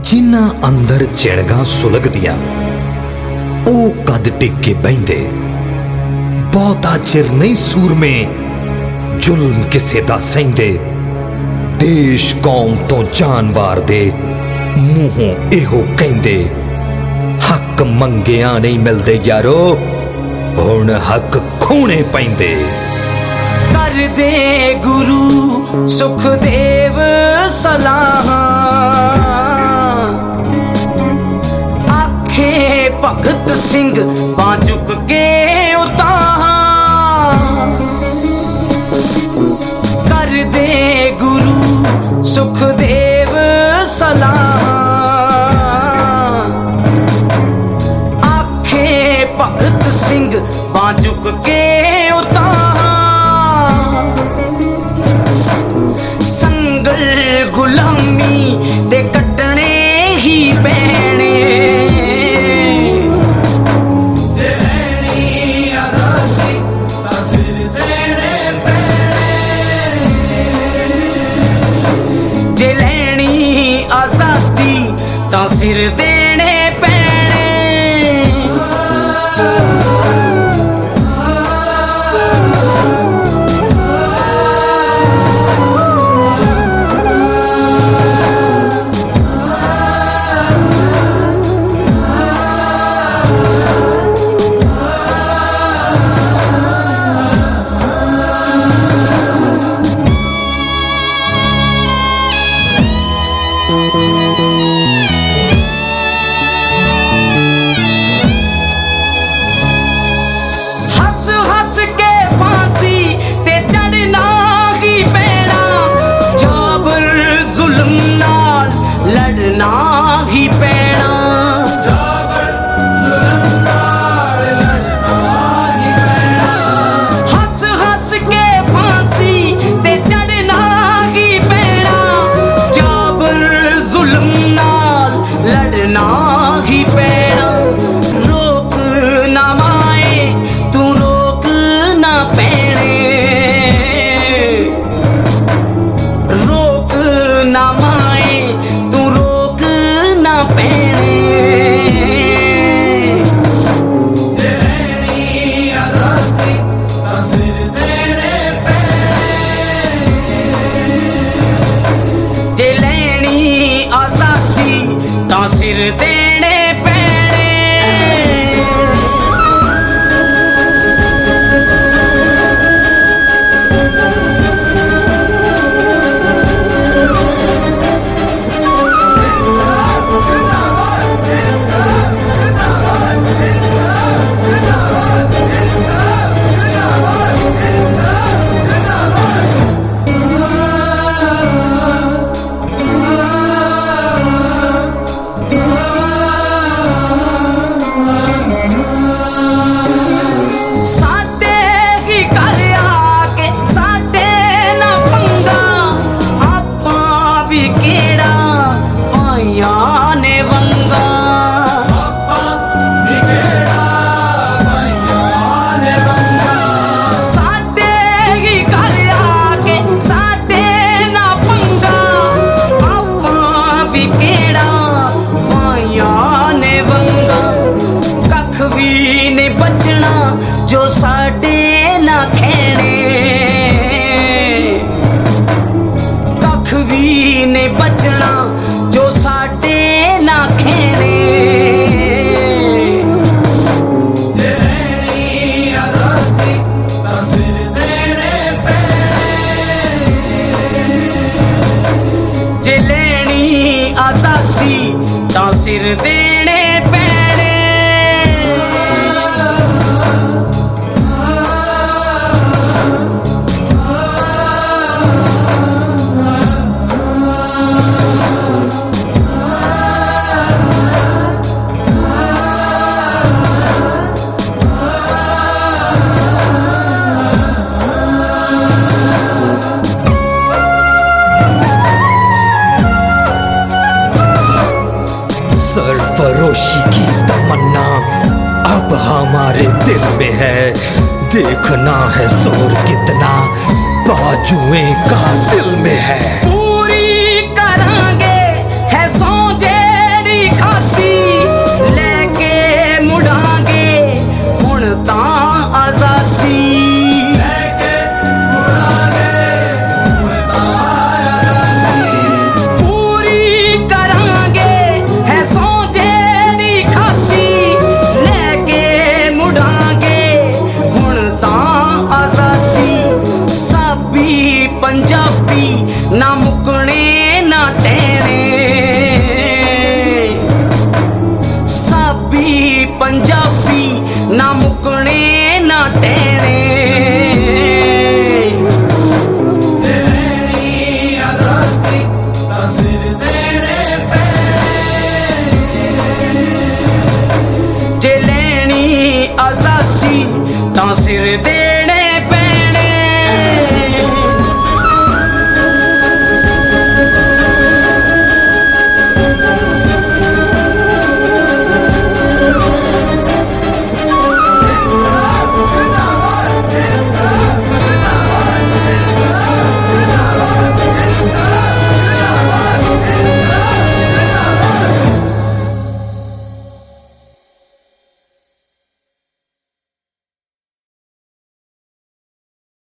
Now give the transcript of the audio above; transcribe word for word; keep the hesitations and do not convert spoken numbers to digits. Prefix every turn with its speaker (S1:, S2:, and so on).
S1: जिन्हां अंदर चिड़गां सुलगदियां ओ कद टिक के बहिंदे। बहुता चिर नहीं सूरमे जुल्म किसे दा सहिंदे। देश कौम तो जानवार दे मूहों एहो कहिंदे, हक मंगिया नहीं मिलदे यारो, हुण हक खोने पैंदे।
S2: कर दे गुरु सुखदेव सलाह, आखे भगत सिंह बां चुक के उताह। कर दे गुरु सुखदेव सलाह, आखे भगत सिंह बां चुक के उताह। संगल गुलामी दे कटने ही पैने, जे लैनी आजादी तां सिर देने पैने। हंस हंस के फांसी ते चढ़ना ही पैना, जाबर जुल्म नाल लड़ना ही पैना। जाबर जुल्म नाल लड़ना ही पैना। हंस हंस के फांसी ते चढ़ना ही पैना, जाबर जुल्म नाल लड़ना ही पैना। रोक ना माए तू रोक ना पैने, रोक ना माए तू रोक ना पैने। जे लैनी आजादी तां सिर देने पैने, जे लैनी आजादी तां सिर देने पैने। साडे ही घर आके साडे ना पंगा, आपां भी केड़ा पाइयां ने वंगा। आपां भी केड़ा पाइयां ने वंगा। साडे ही घर आके साडे ना पंगा, आपां भी केड़ा पाइयां ने वंगा। कख भी नहीं बचना जो साडे ना खेने, कख भी नहीं बचना जो साडे ना खेने। जे लैनी आजादी तां सिर देने पैने, जे लैनी आजादी तां सिर देने पैने।
S1: सरफरोशी की तमन्ना अब हमारे दिल में है, देखना है जोर कितना बाजुएं का दिल में है।
S2: पूरी करांगे है सौंजे ਨਾ